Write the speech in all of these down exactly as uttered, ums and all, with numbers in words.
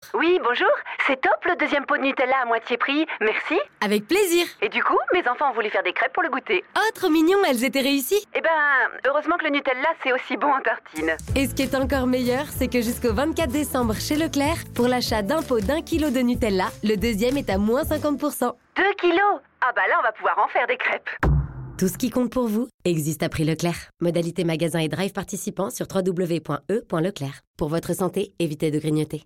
Oui, bonjour. C'est top le deuxième pot de Nutella à moitié prix. Merci. Avec plaisir. Et du coup, mes enfants ont voulu faire des crêpes pour le goûter. Oh, trop mignon, elles étaient réussies. Eh ben, heureusement que le Nutella, c'est aussi bon en tartine. Et ce qui est encore meilleur, c'est que jusqu'au vingt-quatre décembre chez Leclerc, pour l'achat d'un pot d'un kilo de Nutella, le deuxième est à moins cinquante pour cent. Deux kilos. Ah bah là, on va pouvoir en faire des crêpes. Tout ce qui compte pour vous existe à prix Leclerc. Modalité magasin et drive participants sur w w w point e point leclerc. Pour votre santé, évitez de grignoter.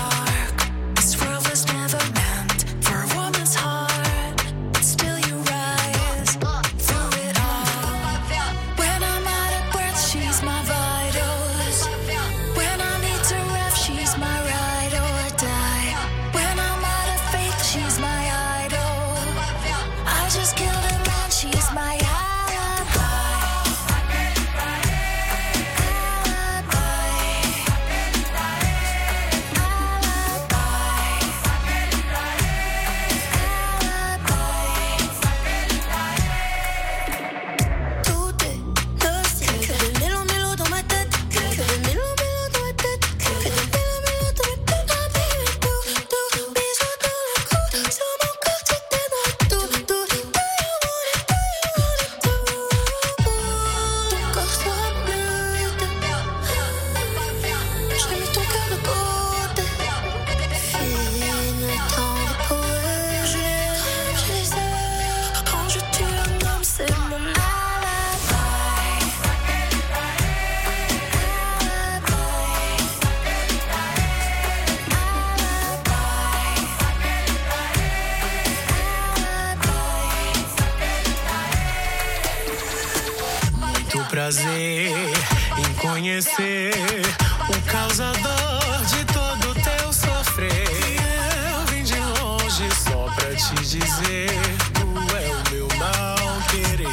Prazer em conhecer o causador de todo teu sofrer. Eu vim de longe só pra te dizer, tu é o meu mal querer.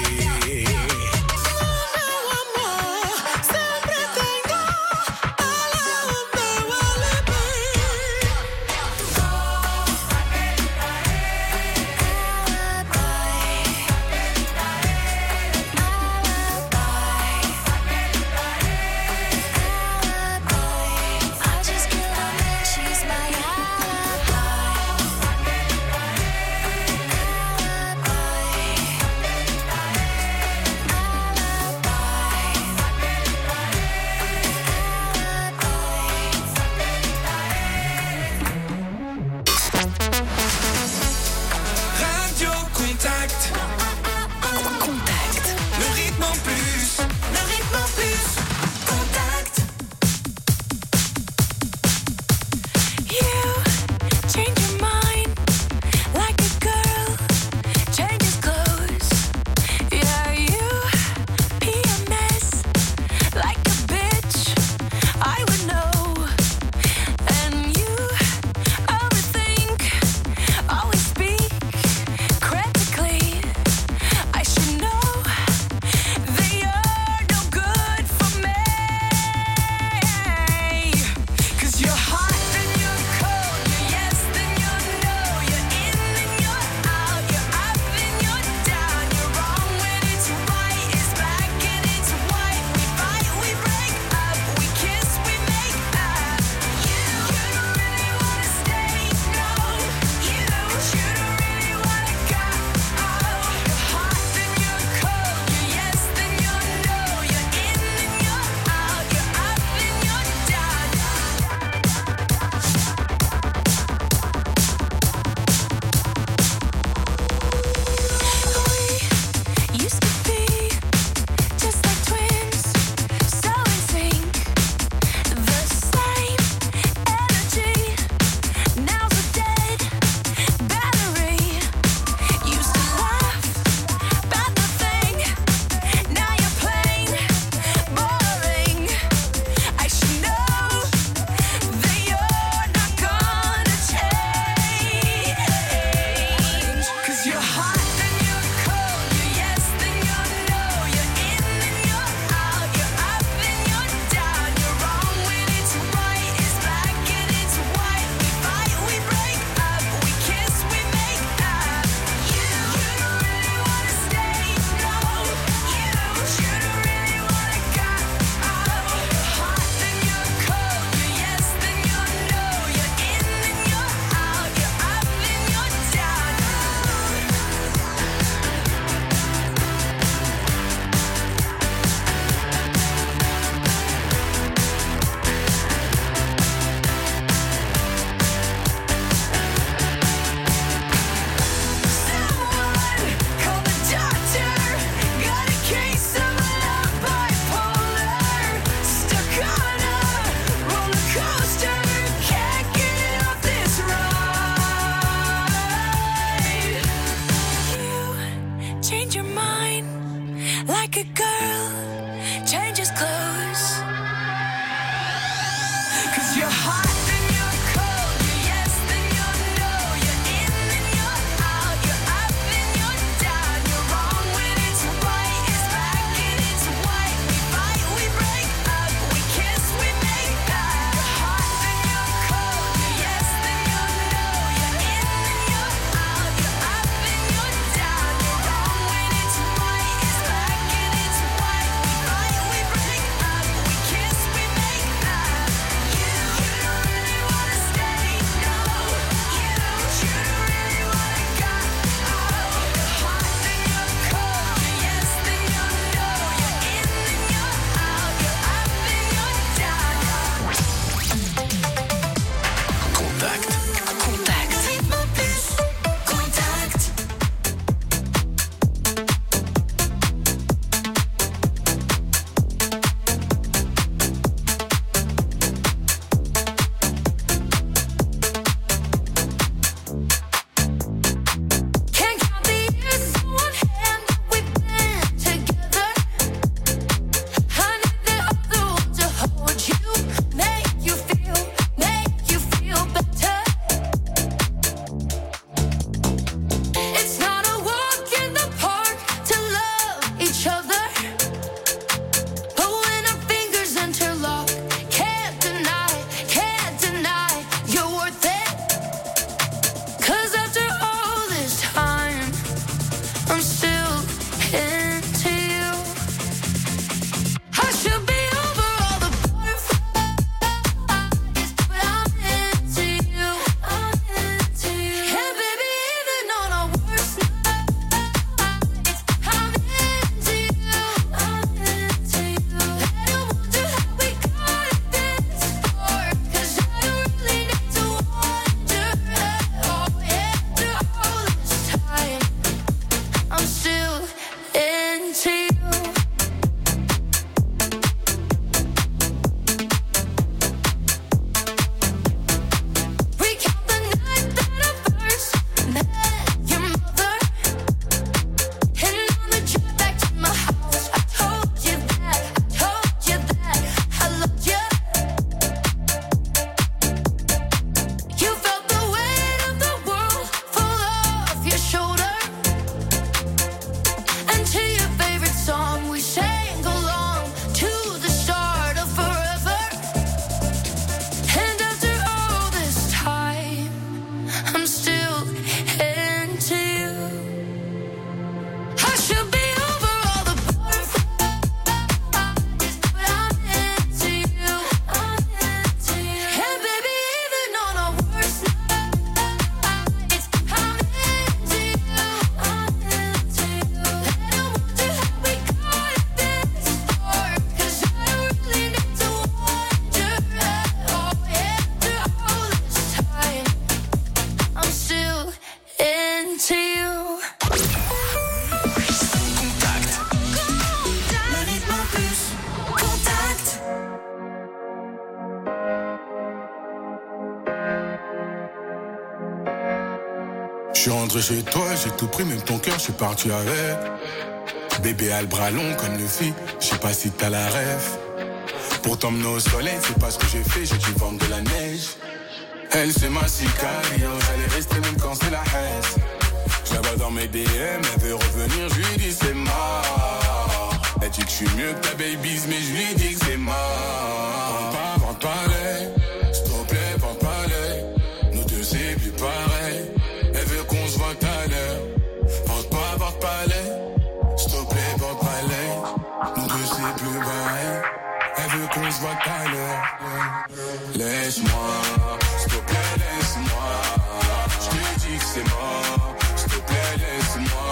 suis rentré chez toi, j'ai tout pris, même ton cœur, je suis parti avec. Bébé a le bras long comme le fit, je sais pas si t'as la rêve. Pour t'emmener au soleil, c'est pas ce que j'ai fait, j'ai dû vendre de la neige. Elle c'est ma sicario, j'allais rester même quand c'est la haine. Je la vois dans mes D M, elle veut revenir, je lui dis c'est mort. Elle dit que je suis mieux que ta baby's, mais je lui dis que c'est mort. Vente pas, vente pas l'œil, s'il te plaît, vente pas l'œil. Nous deux c'est plus pareil, elle veut qu'on se voit tout à l'heure. Vente pas, vente pas l'œil, s'il te plaît, vente pas l'œil. Nous deux c'est plus pareil, elle veut qu'on se voit tout à l'heure. Laisse-moi, s'il te plaît, laisse-moi. Je te dis que c'est mort, s'il te plaît, laisse-moi.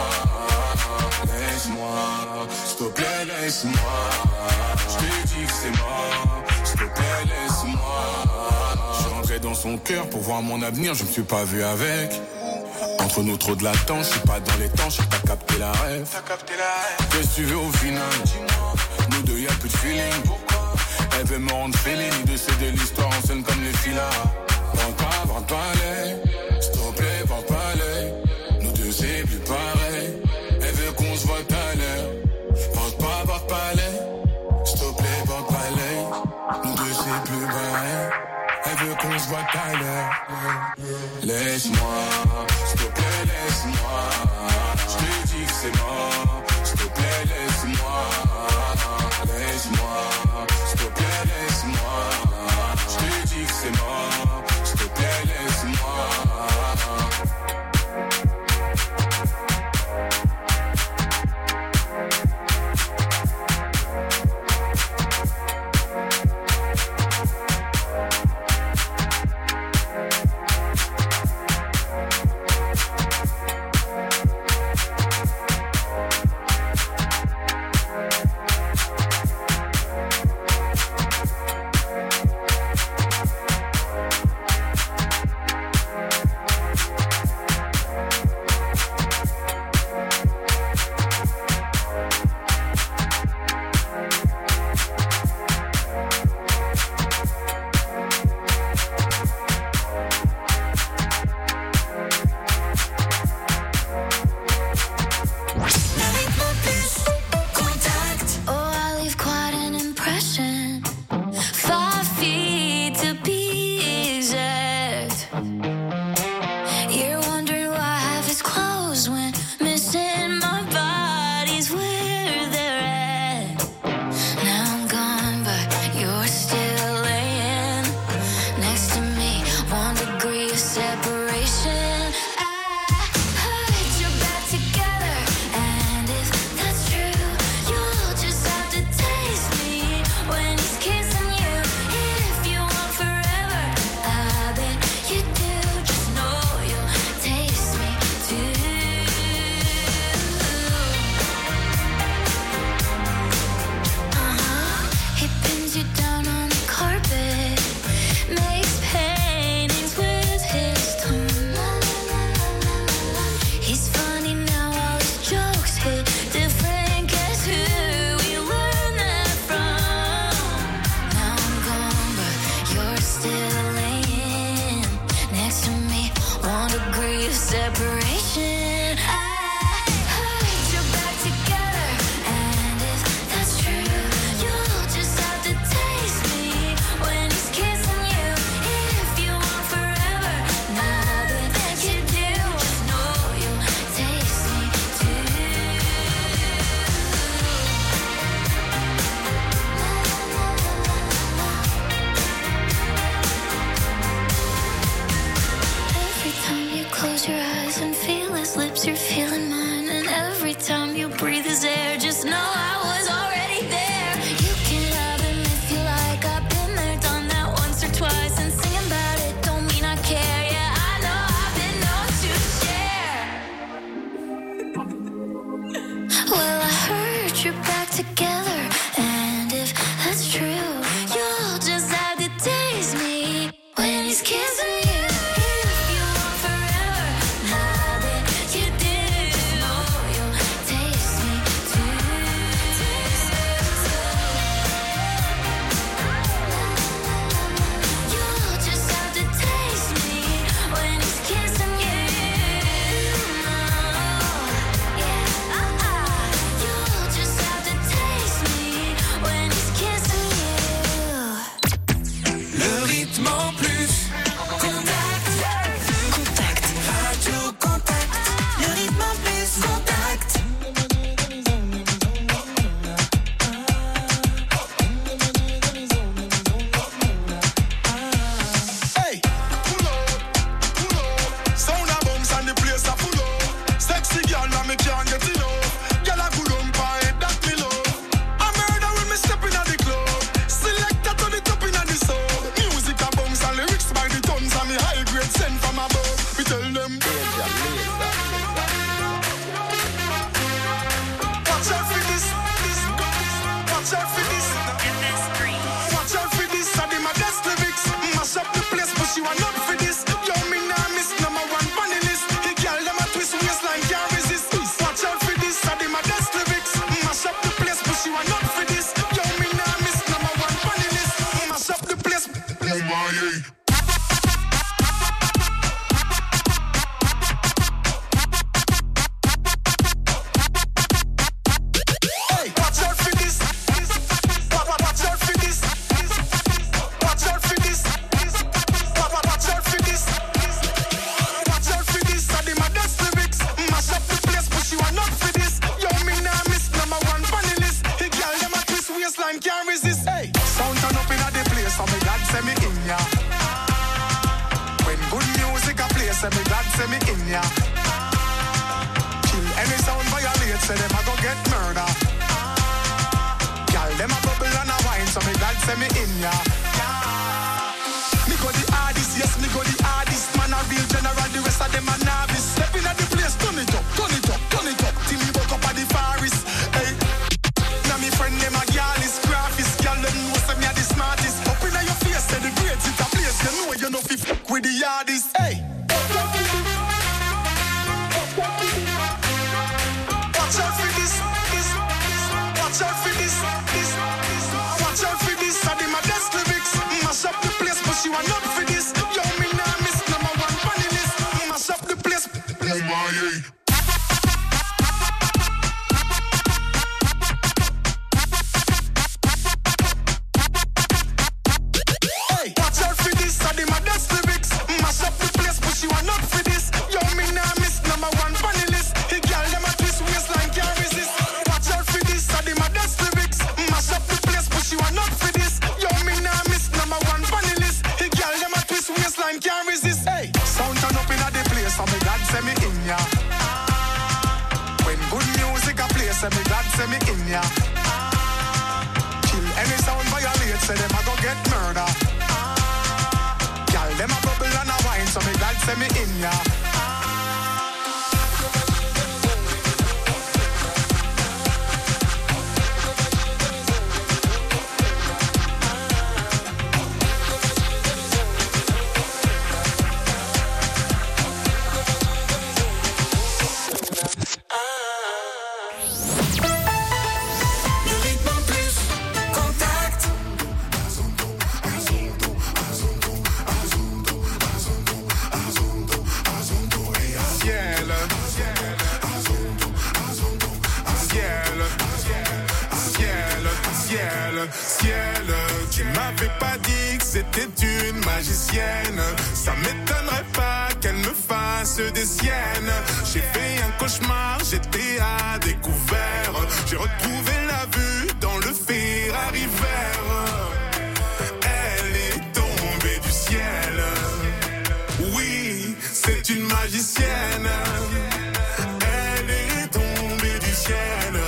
Laisse-moi, s'il te plaît, laisse-moi. Je te dis que c'est mort, s'il te plaît, laisse-moi. Je suis rentré dans son cœur pour voir mon avenir, je me suis pas vu avec. Entre nous trop de latence, je suis pas dans les temps, je sais pas capter la rêve. Qu'est-ce que tu veux au final? Nous deux y'a plus de feeling. Elle veut me rendre fêlé, ni de céder l'histoire en scène comme les filas. Vente pas, vente pas l'œil, s'il te plaît, vente pas l'œil. Nous deux c'est plus pareil, elle veut qu'on se voit tout à l'heure. Vente pas, vente pas l'œil, s'il te plaît, vente pas l'œil. Nous deux c'est plus pareil, elle veut qu'on se voit tout à l'heure. Laisse-moi, s'il te plaît, laisse-moi. Je te dis que c'est mort, s'il te plaît, laisse-moi. Laisse-moi, s'il te plaît, laisse-moi. Je te dis que c'est mort, s'il te plaît, laisse-moi. Forever, now that you do, know you'll taste me from above. We tell them. Watch out for this, this, watch out for this. Watch out for this, I did my best lyrics. Mash up the place, but she want not for this. Yo, me nah miss number one on the list. The girl them a twist waistline can't resist. Watch out for this, I did my best lyrics. Mash up the place, but she want not for this. Yo, me nah miss number one on the list. Mash up the place. Oh my yeah. Say me glad, say me in ya. Kill any sound violate, say them a go get murder. Girl, them a bubble and a wine, so me glad, say me in ya. Me go the hardest, yes, me go the hardest. Man a real general, the rest of them a novice. Step in at the place, turn it up, turn it up, turn it up. Till me woke up at the forest. Hey, now me friend them a girl is graphist. Girl, them know say me a the smartest. Up in your face, say the grades it a place. You know you know fi f*** with the hardest. Hey. Watch out for this, this, watch out for this, this, watch out for this. I did my best lyrics. Mash up the place, but she want not for this. Yo, me nah miss number one on the list. Mash up the place. Oh my yeah. Hey, watch out for this. I did my best lyrics. Mash up the place, but she want not for this. Yo, me nah miss number one on the list. The girl them a twist waistline can't resist. Watch out for this, I did my best lyrics. Mash up the place, but she want not for this. Yo, me nah miss number one on the list. The girl them a twist waistline can't resist. Hey, sound turn up in a the place, so me glad say me in ya. When good music a play, say me glad say me in ya. Kill any sound violate, say them a go get murder. Girl them a bubble and a wine, so me glad say me in ya. Ciel, tu m'avais pas dit que c'était une magicienne. Ça m'étonnerait pas qu'elle me fasse des siennes. J'ai fait un cauchemar, j'étais à découvert. J'ai retrouvé la vue dans le Ferrari vert. Elle est tombée du ciel. Oui, c'est une magicienne. Elle est tombée du ciel.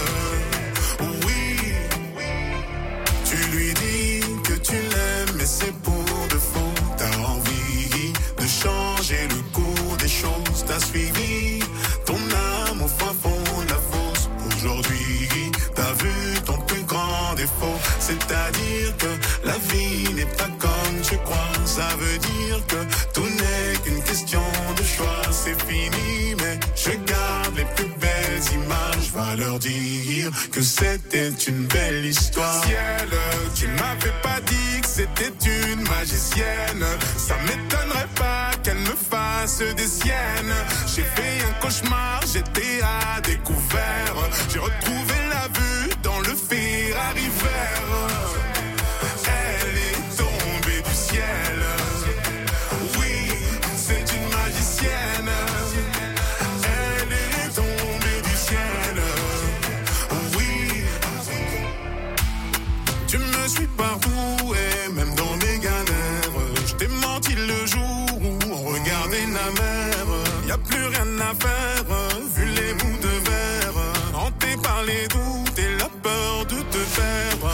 Tu l'aimes mais c'est pour de faux. T'as envie de changer le cours des choses. T'as suivi ton âme au fin fond de la fosse. Aujourd'hui t'as vu ton plus grand défaut. C'est-à-dire que la vie n'est pas comme tu crois. Ça veut dire que tout n'est qu'une question de choix. C'est fini mais je garde les plus belles images. Va leur dire que c'était une belle histoire. Ciel, tu m'avais pas dit que c'était une magicienne. Ça m'étonnerait pas qu'elle me fasse des siennes. J'ai fait un cauchemar, j'étais à découvert. J'ai retrouvé la vue dans le Ferrari vert. Elle est tombée du ciel. Oui, c'est une magicienne. Elle est tombée du ciel. Oui, tu me suis partout et même dans mes galères. Je t'ai menti le jour où on regardait la mer. Y'a plus rien à faire, vu les bouts de verre. Hanté par les doutes et la peur de te perdre.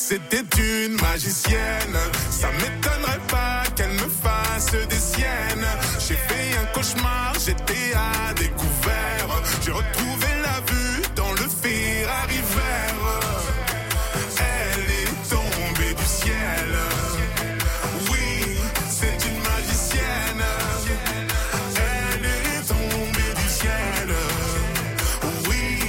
c'était une magicienne. Ça m'étonnerait pas qu'elle me fasse des siennes. J'ai fait un cauchemar, j'étais à découvert. J'ai retrouvé la vue dans le Ferrari vert. Elle est tombée du ciel. Oui, c'est une magicienne. Elle est tombée du ciel. Oui.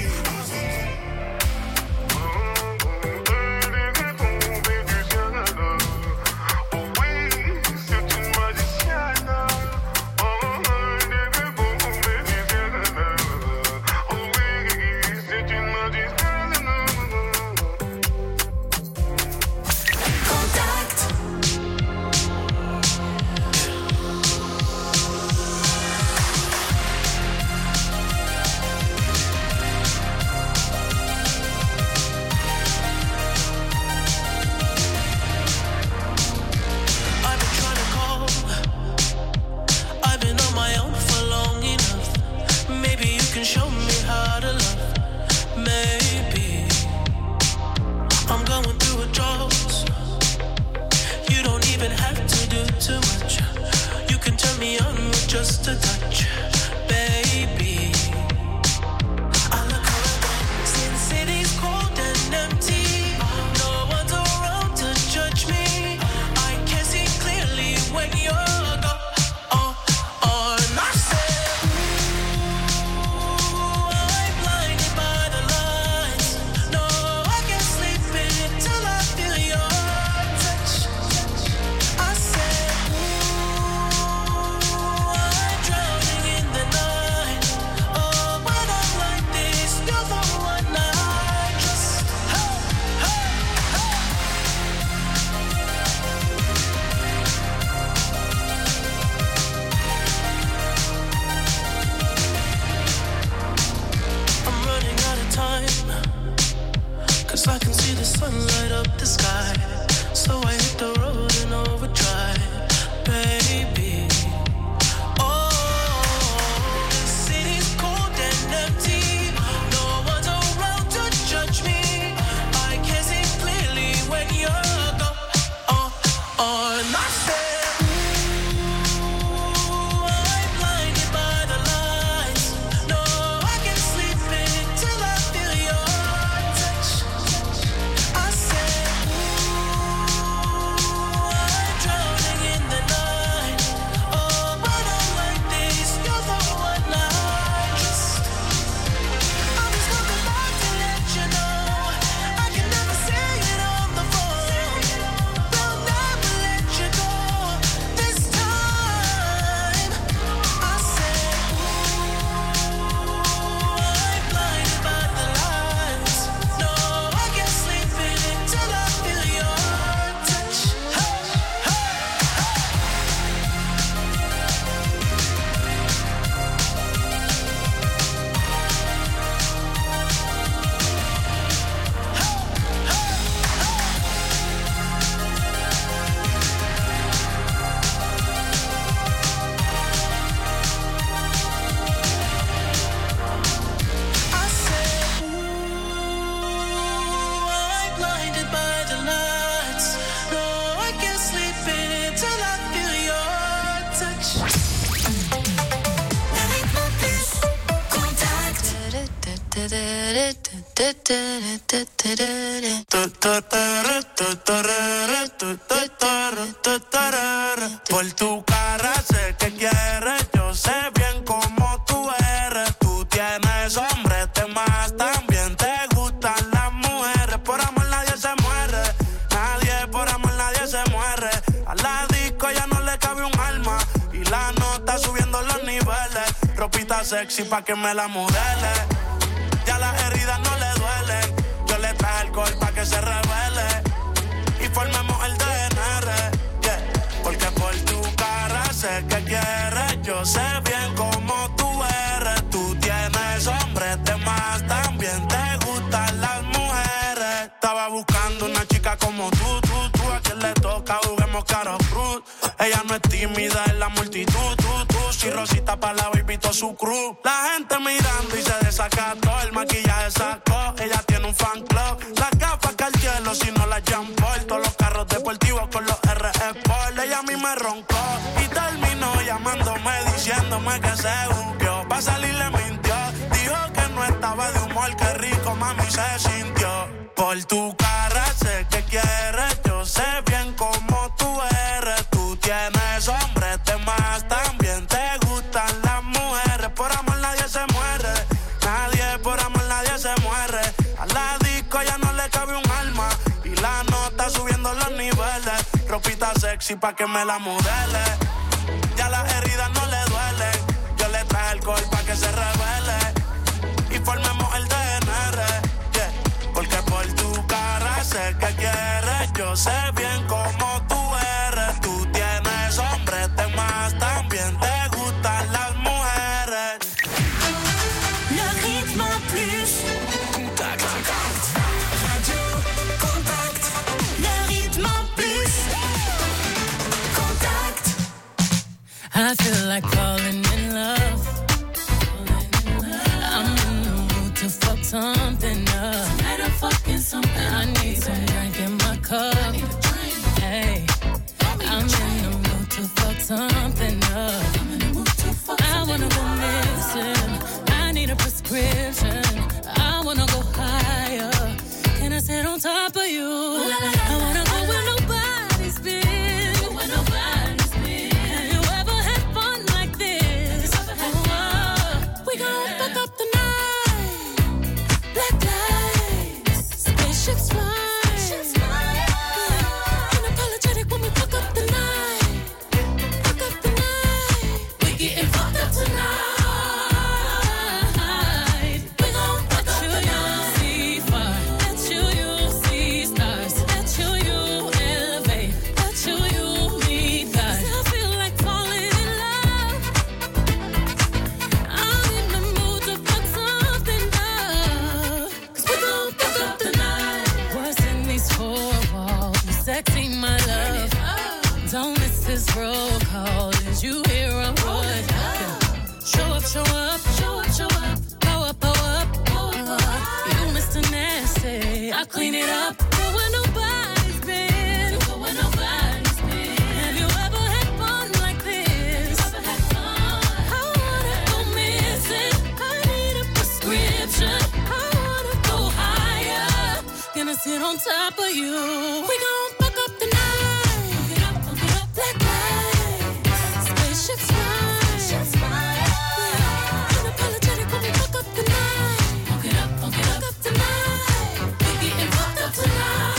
Just a touch, baby. I look around, since city's cold and empty, no one's around to judge me. I can see clearly when you're gone. Oh, oh, and I said, ooh, I'm blinded by the lights. No, I can't sleep until I feel your touch. I said, I can see the sun light up the sky, so I hit the road in overdrive, baby. Oh, the city's cold and empty, no one's around to judge me. I can see clearly when you're gone. Oh, oh, and I said, ooh, I'm blinded by the lights. No, I can't sleep until I feel your touch. I said, ooh, I'm drowning in the night. Oh, but I'm like this, you're the one I trust. I'm just coming back to let you know I can never say it on the phone. They'll never let you go this time. I said, ooh, I'm blinded by the lights. No, I can't sleep until I feel your touch. Hey, hey, I said, ooh, I'm blinded by the lights. No, I can't sleep until I feel your touch. Por tu cara sé que quieres, yo sé bien cómo tú eres. Tú tienes hombres, te más también te gustan las mujeres. Por amor nadie se muere, nadie por amor nadie se muere. A la disco ya no le cabe un alma y la nota subiendo los niveles. Ropita sexy pa' que me la modele. Ya las heridas no le duelen. Yo le traje alcohol pa' que se revele y formemos el D N R, yeah. Porque por tu cara sé que quieres, yo sé bien cómo tú eres. Tú tienes hombres, de más también te gustan las mujeres. Estaba buscando una chica como tú, tú, tú. A quien le toca, juguemos caro cruz. Ella no es tímida en la multitud, tú, tú. Si Rosita pa' la baby, todo su crew. La gente mirando y se desacató. El maquillaje sacó, ella tiene un fan club. Las gafas Cartier, si no la jump diciéndome que se buqueó. Pa' salir le mintió. Dijo que no estaba de humor, qué rico mami se sintió. Por tu cara sé que quieres, yo sé bien cómo tú eres. Tú tienes hombres de más, también te gustan las mujeres. Por amor nadie se muere, nadie por amor nadie se muere. A la disco ya no le cabe un alma y la nota subiendo los niveles. Ropita sexy pa' que me la modele. Ya las heridas no le duelen. Yo le traje alcohol pa' que se revele y formemos el D N R, yeah. Porque por tu cara sé que quieres, yo sé bien cómo tú eres. Tú tienes hombres de más, también te gustan las mujeres. Le rythme plus. Contact. Radio Contact. Le rythme plus. Contact. I feel like falling in love. I'm in the mood to fuck something up. Tonight I'm fucking something. I need some drink in my cup. Hey, I'm in the mood to fuck something up. I'm in the mood to fuck I wanna go missing. I need a prescription. I wanna go higher. Can I sit on top of you? I wanna go where nobody's been. where nobody's been. Have you ever had fun like this? Oh, we gon' fuck up the night. Black lights, spaceships fly. Unapologetic when we fuck up the night. Fuck up the night. We getting fucked up tonight. We gon' fuck up the night. See far, let you, you see stars. Let you, you elevate. Let you, you meet God. I feel like falling in love. I'm in the mood to fuck something up. 'Cause we gon' fuck up the night. What's in these four walls? You sexy, my love. Don't miss this roll call. Is you hear a voice? Show up, show up, show up, show up. Go up, go up, go up. You Mister Nasty, I clean it up. Go where nobody's been. Go where nobody's been. Have you ever had fun like this? Ever had fun? I wanna go missing. I need a prescription. I wanna go higher. Gonna sit on top of you. We gon' fuck up the night. Fuck it up, fuck it up. Black lights, spaceships fly. Shit's fire. Unapologetic when we fuck up the night. Fuck it up, fuck it Fuck up. up the night. We getting fucked up tonight.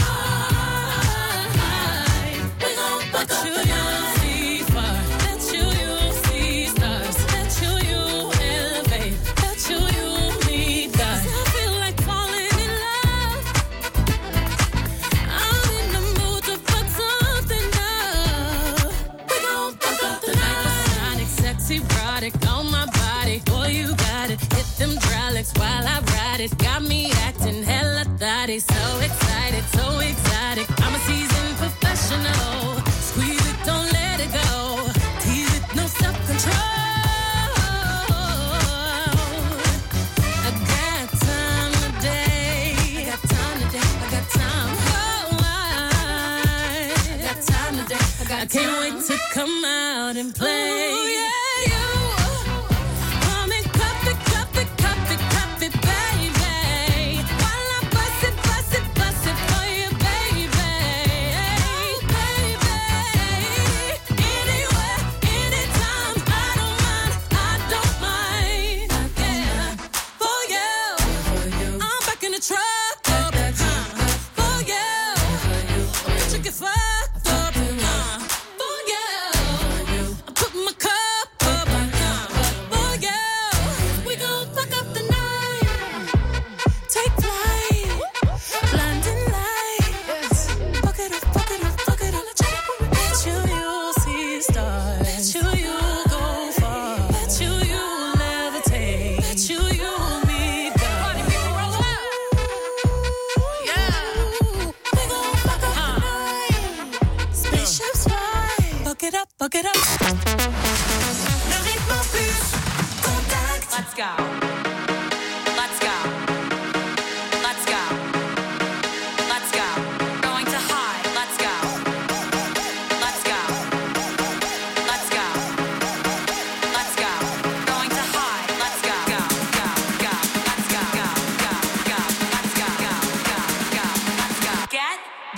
We gon' fuck Let up you, the you night. see far. Let you, you see stars. Let you, you elevate. Let you, you meet God. I feel like falling in love. I'm in the mood to fuck something up. We gon' fuck up the night. Hypersonic, sexy, erotic on my body. Boy, you got it. Hit them hydraulics while I ride it. Got me acting hella thotty. So excited, so exotic. I'm a seasoned professional. Squeeze it, don't let it go. Tease it, no self-control. I got time today. I got time today. I got time. Oh, I, I got time today. I, got I can't time. Wait to come out and play. Ooh, yeah, you. Come and cup it, cup it, cup it, cup it, baby. While I bust it, bust it, bust it for you, baby. Baby. Anywhere, anytime. I don't mind, I don't mind. Yeah. For you. I'm back in the truck. Up, uh, for you. Bitch, you get fucked up. Uh, for you. I put my cup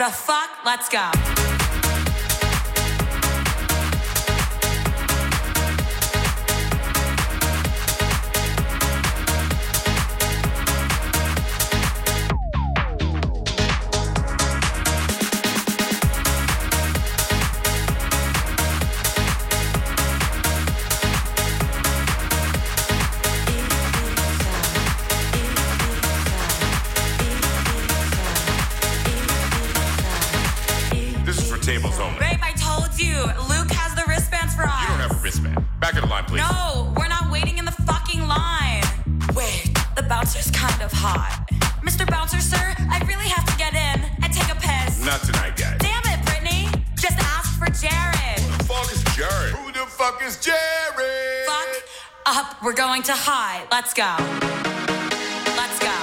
the fuck? Let's go. Tables only. Babe, I told you. Luke has the wristbands for us. You don't have a wristband. Back of the line, please. No, we're not waiting in the fucking line. Wait, the bouncer's kind of hot. Mister Bouncer, sir, I really have to get in and take a piss. Not tonight, guys. Damn it, Brittany. Just ask for Jared. Who the fuck is Jared? Who the fuck is Jared? Fuck up. We're going to high. Let's go. Let's go.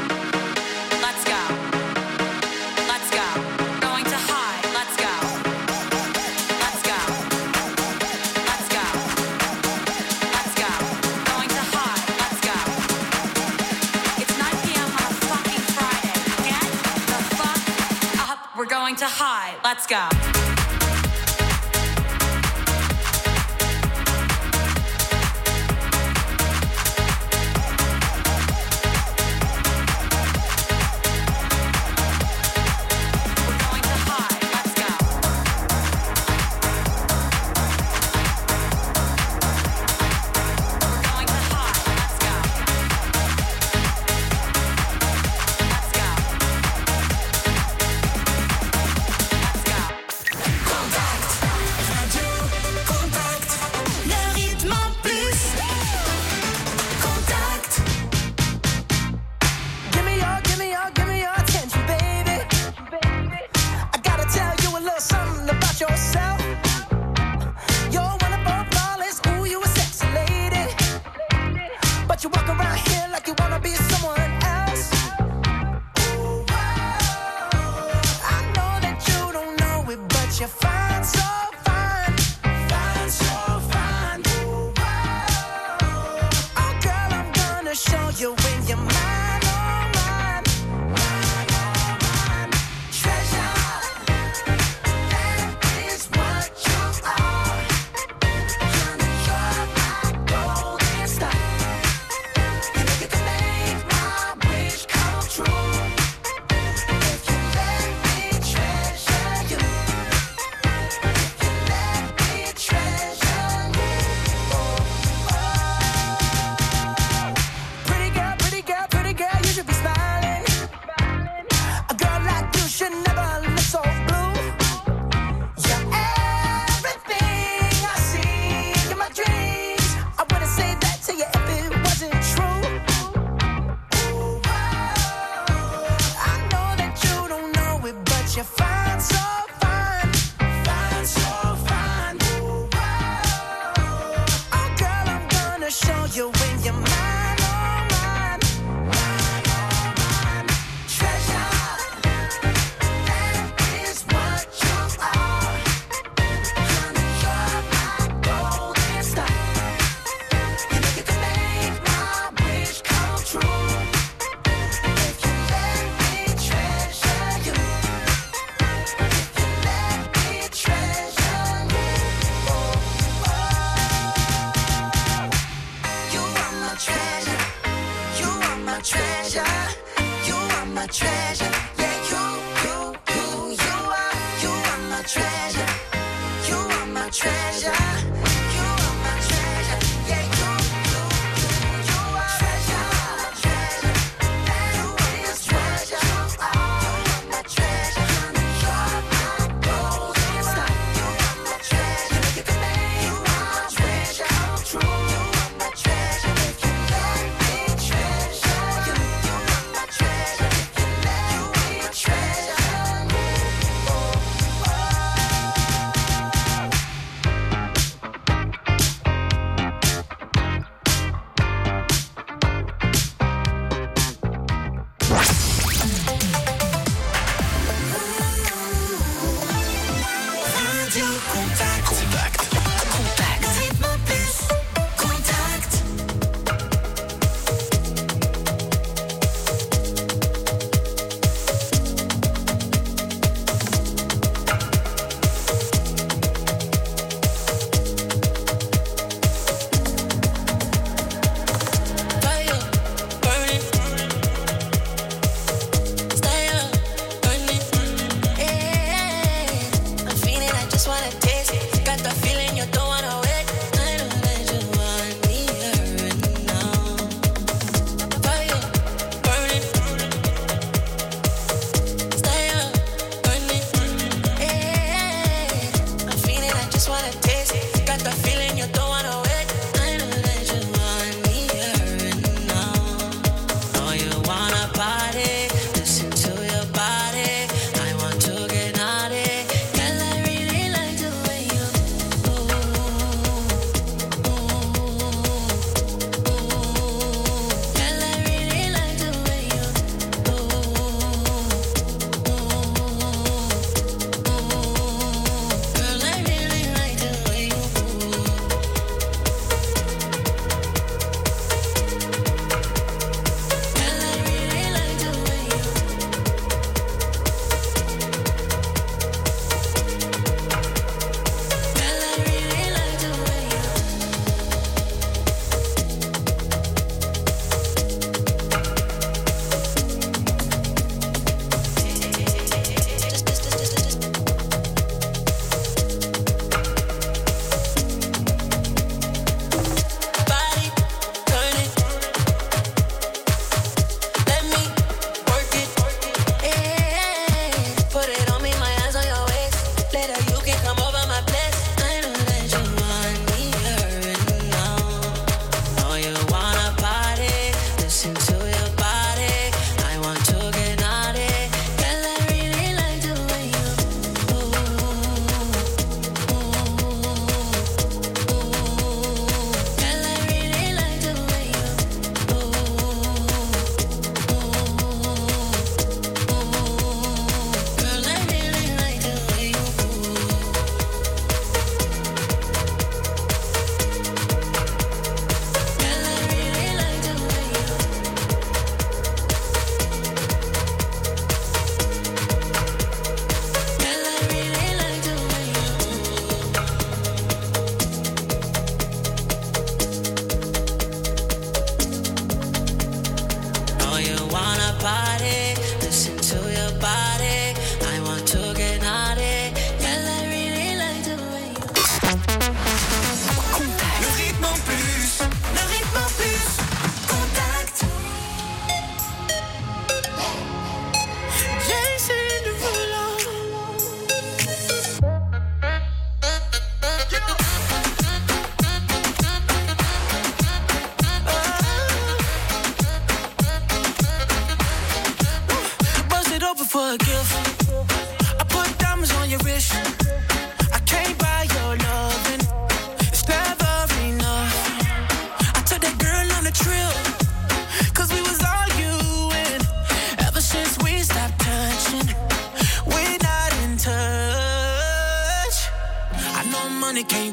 Let's go. Let's go. Going to high. Let's go. Let's go. Let's go. Let's go. Going to high. Let's go. It's nine p.m. on a fucking Friday. Get the fuck up. We're going to high. Let's go. You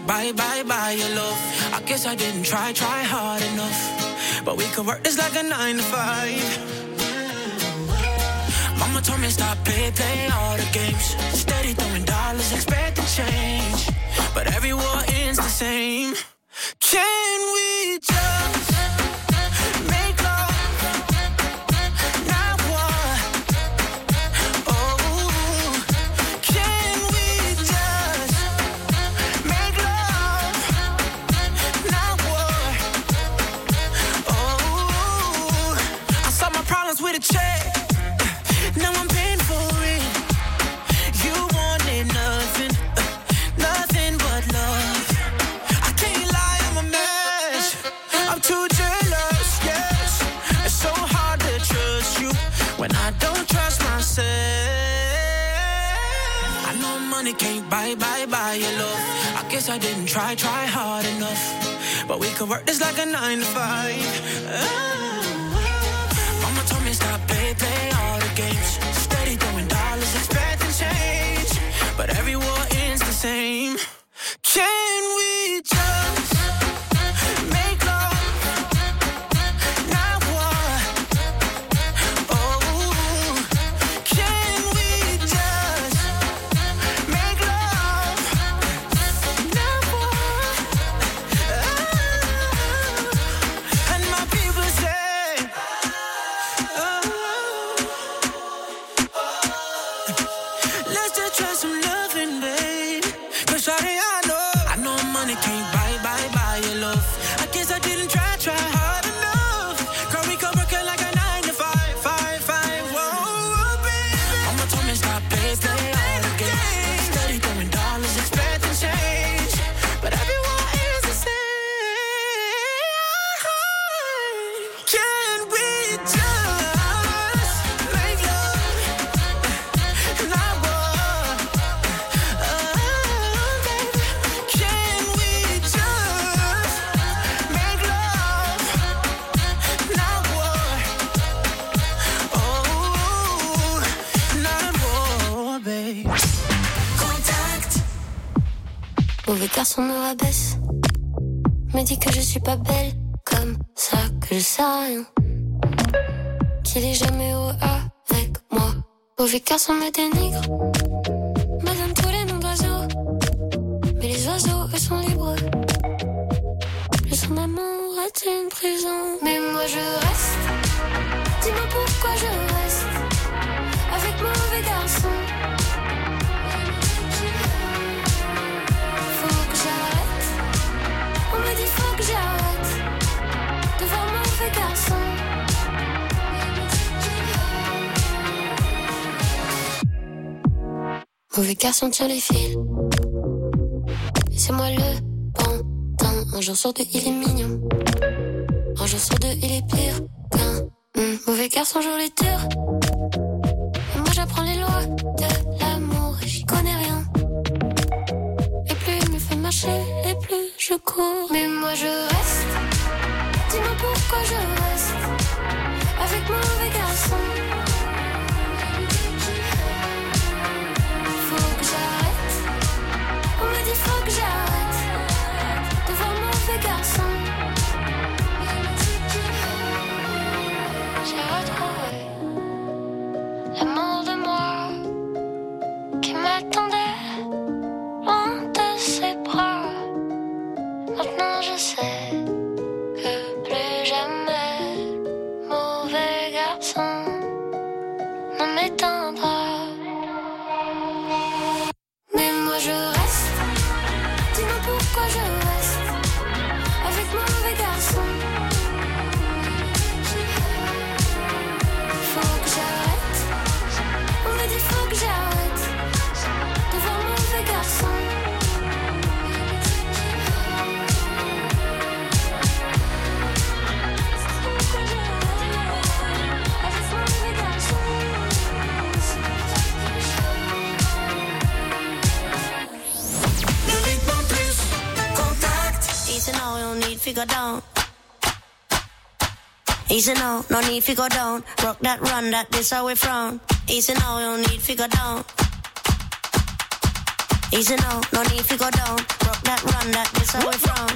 buy, buy, buy your love. I guess I didn't try, try hard enough. But we could work this like a nine to five. Mama told me stop, play, play all the games. Steady throwing dollars, expecting change. But every war ends the same. Can we just make love, not war? Oh, can we just make love, not war? Oh, I solved my problems with a check. Now I'm paying for it. You wanted nothing, nothing but love. I can't lie, I'm a mess. I'm too jealous, yes. It's so hard to trust you when I don't trust myself. I know money can't buy, buy, buy your love. I guess I didn't try, try hard enough. But we could work this like a nine to five. Oh. Mama told me stop, play, play all the games. Steady throwing dollars, expecting change. But every war ends the same. Can we just make love, not war? Oh, can we just make love, not war? Oh, and my people say, oh, let's just try some loving, babe. 'Cause shawty, I know, I know money can't buy, buy, buy your love. I guess I didn't try, try hard enough. Girl, we could work it like a nine to five, five, five. Whoa, baby. Mama told me stop, play, play all the games. Steady throwing dollars, expecting change. But everyone is the same. Can we just make love, not war? Oh, baby. Can we just make love, not war? Oh, not war, babe. Contact. Mauvais garçon me rabaisse. Me dit que je suis pas belle. Comme ça que je sais rien. Qu'il est jamais heureux avec moi. Mauvais garçon me dénigre. Me donne tous les noms d'oiseaux. Mais les oiseaux, eux sont libres. Le son d'amour est une prison. Mais moi je reste. Dis-moi pourquoi je reste. Avec mauvais garçon. Faut que j'arrête. On me dit faut que j'arrête de voir mauvais garçon. Mauvais garçon tient les fils. Et c'est moi le pantin. Un jour sur deux il est mignon. Un jour sur deux il est pire qu'un mm, mauvais garçon joue les tours. Et moi j'apprends les lois de l'amour et j'y connais rien. Et plus il me fait marcher, et plus je cours. Mais moi je reste. Dis-moi pourquoi je reste avec mauvais garçon. Faut que j'arrête. On me dit faut que j'arrête de voir mauvais garçon. J'ai retrouvé l'amour de moi qui m'attendait loin de ses bras. Maintenant je sais que plus jamais mauvais garçon ne m'éteindra. Mais moi je reste. Dis-moi pourquoi je reste avec mauvais garçon. Faut que j'arrête. On me dit faut que j'arrête de voir mauvais garçon. Easy now, no need to go down. Easy now, no need to go down. Rock that, run that, this how we frown. Easy now, no need to go down. Easy now, no need to go down. Rock that, run that, this how we from.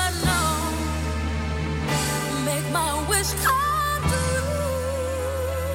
Wish come true.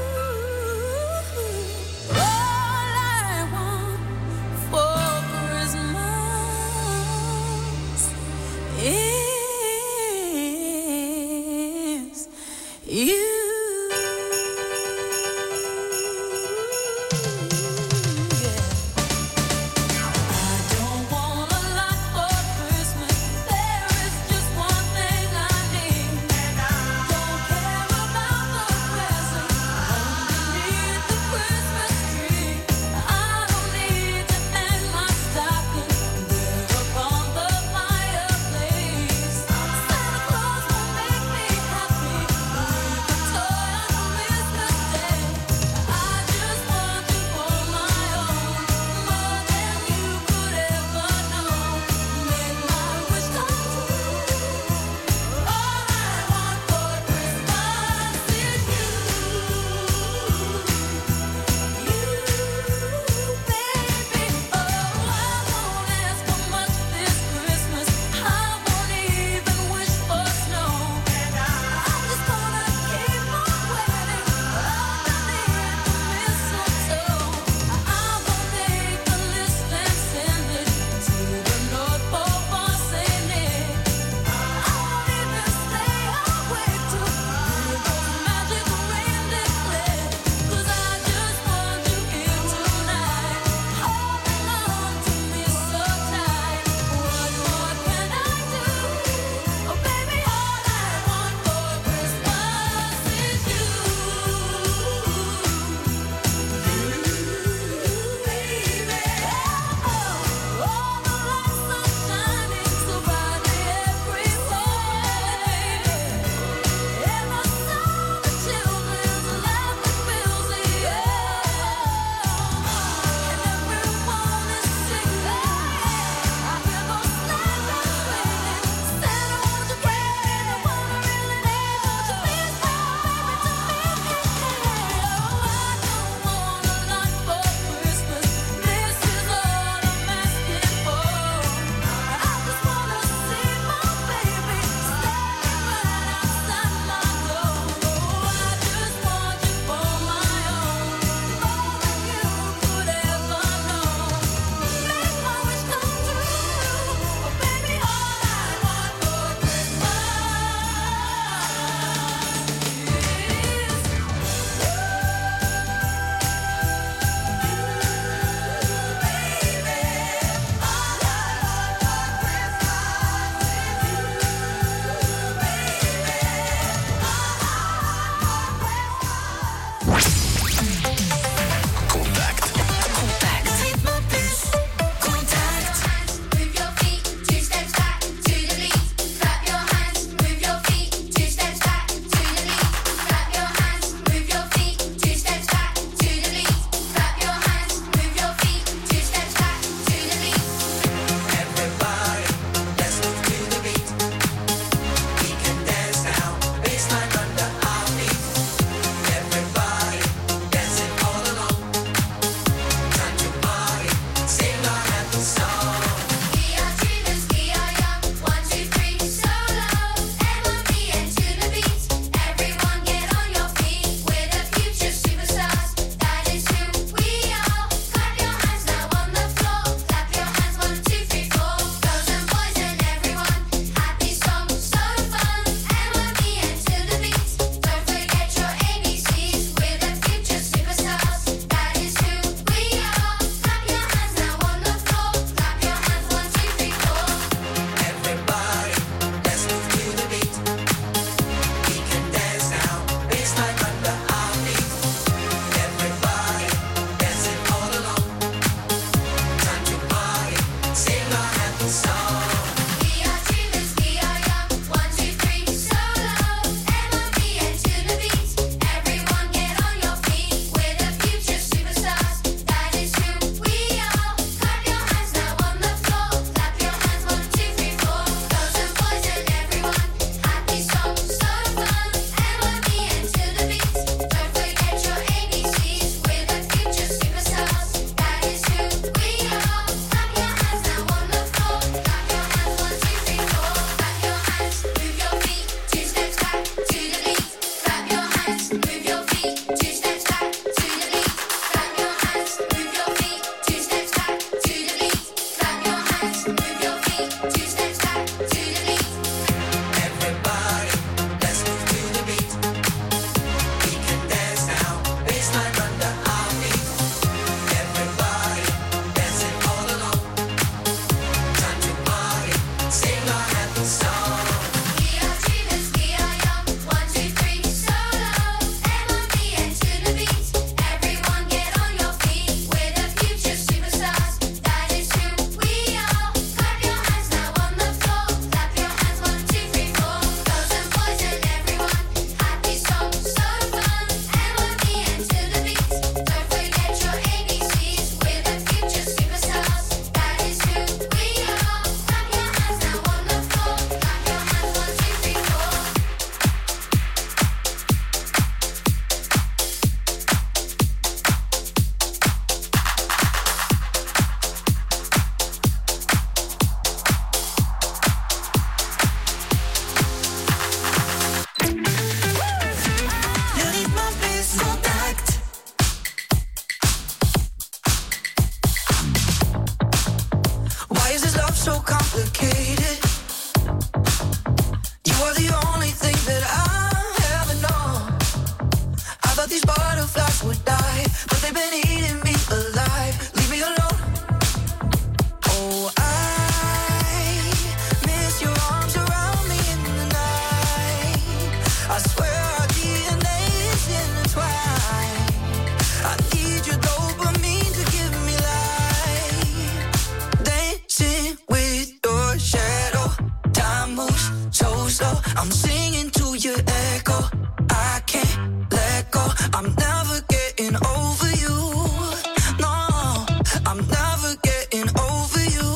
I'm never getting over you. No, I'm never getting over you.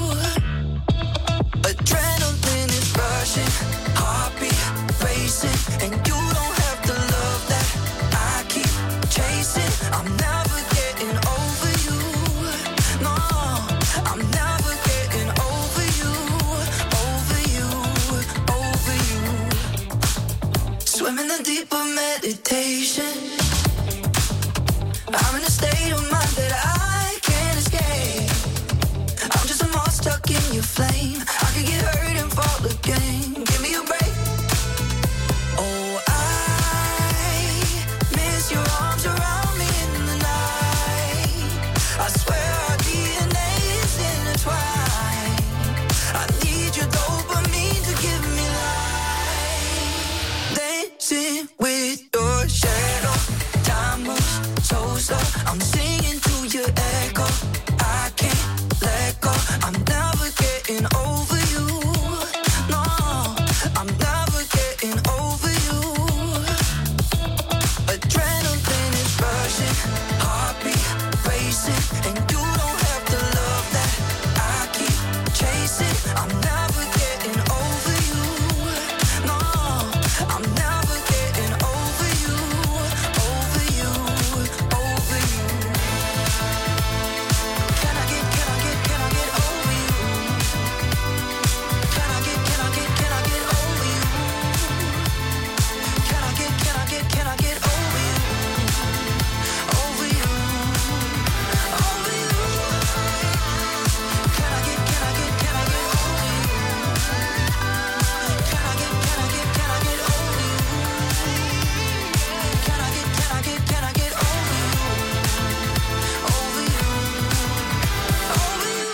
Adrenaline is rushing, heartbeat racing, and you don't have the love that I keep chasing. I'm never getting over you. No, I'm never getting over you, over you, over you. Swimming in deeper meditation. I'm in a state of mind that I can't escape. I'm just a moth stuck in your flame. I could get hurt and fall again. Give me a break. Oh, I miss your arms around me in the night. I swear our D N A is intertwined. I need your dopamine to give me life. Dancing with your shadow. Time moves so slow. I'm singing to your echo. I can't let go. I'm never getting over you. No, I'm never getting over you. Adrenaline is rushing, heartbeat racing, and you don't have the love that I keep chasing. I'm never getting over you. No, I'm never getting over you, over you, over you. Can I get, can I get, can I get over you? Can I get, can I get, can I get over you? Can I get, can I get, can I get over you? Over you, over you. Can I get, can I get, can I get over you? Can I get, can I get, can I get over you? Can I get, can I get, can I get over you? Over you, over you.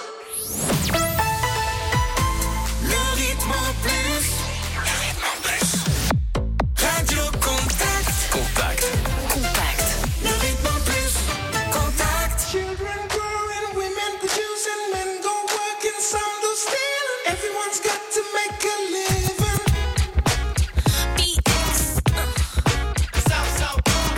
Le rythme plus. Le rythme plus. Radio Contact. Contact. Contact. Le rythme plus. Contact. Children growing, women producing, men go working, some do stealing. Everyone's got to make a living. B X. South, South,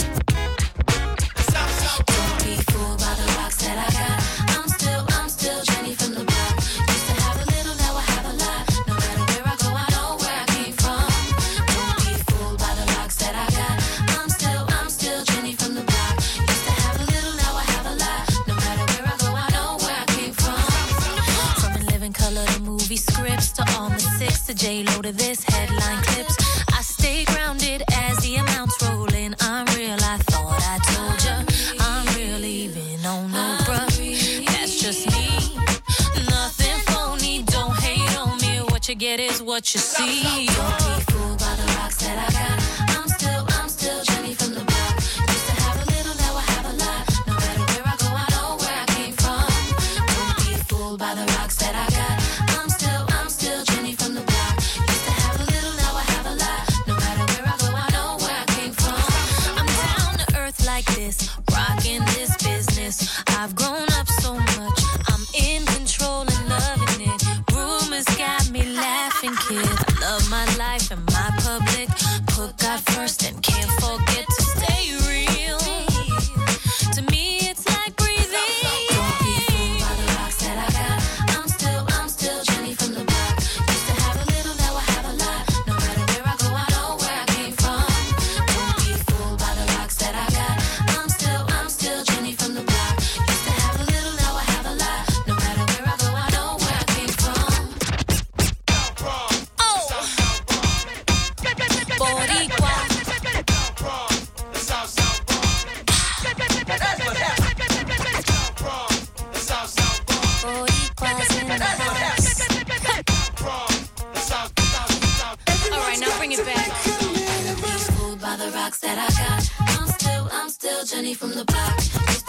South, South. Don't be fooled by the rocks that I got. I'm still, I'm still Jenny from the block. Used to have a little, now I have a lot. No matter where I go, I know where I came from. Don't be fooled by the rocks that I got. I'm still, I'm still Jenny from the block. Used to have a little, now I have a lot. No matter where I go, I know where I came from. From In Living Color to movie scripts to all the six to J-Lo to this headline clips. I stay grounded as the amounts roll in. I'm real, I thought I told ya. I'm real even on no bruh. That's just me. Nothing phony, don't hate on me. What you get is what you see. Don't be fooled by the rocks that I got. I'm still, I'm still Jenny from the block. Used to have a little, now I have a lot. No matter where I go, I know where I came from. Don't be fooled by the rocks that I got. I'm still, I'm still Jenny from the block. Used to have a little, now I have a lot. No matter where I go, I know where I came from. I'm down to earth like this, rocking this business. I've grown up so much, I'm in control and loving it. Rumors got me laughing, kid. I love my life and my public. Put God first and can't forget to stay real. To me, it's like breathing. Don't be fooled by the rocks that I got. I'm still, I'm still Jenny from the block. Used to have a little, now I have a lot. No matter where I go, I know where I came from. Don't be fooled by the rocks that I got. I'm still, I'm still Jenny from the block. Used to have a little, now I have a lot. No matter where I go, I know where I came from. Oh, Boricua. Boricua's in the house. All right, now bring it back. Don't be fooled by the rocks that I got. I'm still, I'm still Jenny from the block. Used